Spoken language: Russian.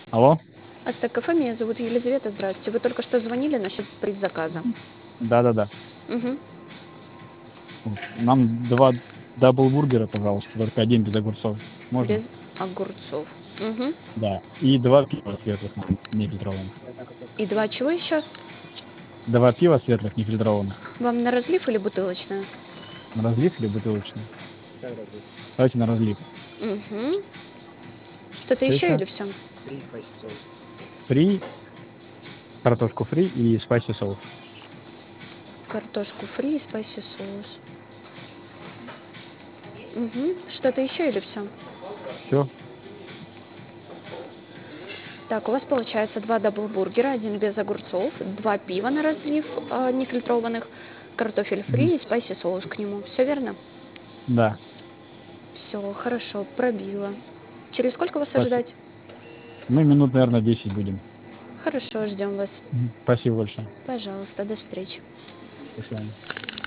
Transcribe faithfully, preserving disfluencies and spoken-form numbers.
Алло? Ацтек кафе, меня зовут Елизавета. Здравствуйте. Вы только что звонили насчет предзаказа. Да-да-да. Мгм. Вот. Нам два даблбургера, пожалуйста, только один без огурцов. Можно? Без огурцов. Мгм. Да. И два пива светлых нам, нефильтрованных. И два чего еще? Два пива светлых нефильтрованных. Вам на разлив или бутылочное? На разлив или бутылочный? Давайте на разлив. Угу. Что-то Что еще еще? или все? Фри, картошку фри и спайси соус. Картошку фри и спайси соус. Угу. Что-то еще или все? Все. Так, у вас получается два даблбургера, один без огурцов, два пива на разлив э, нефильтрованных, картофель фри и спайси соус к нему. Все верно? Да. Все, хорошо, пробила. Через сколько вас Спасибо. ожидать? Мы минут, наверное, десять будем. Хорошо, ждем вас. Мгм. Спасибо большое. Пожалуйста, до встречи. До свидания.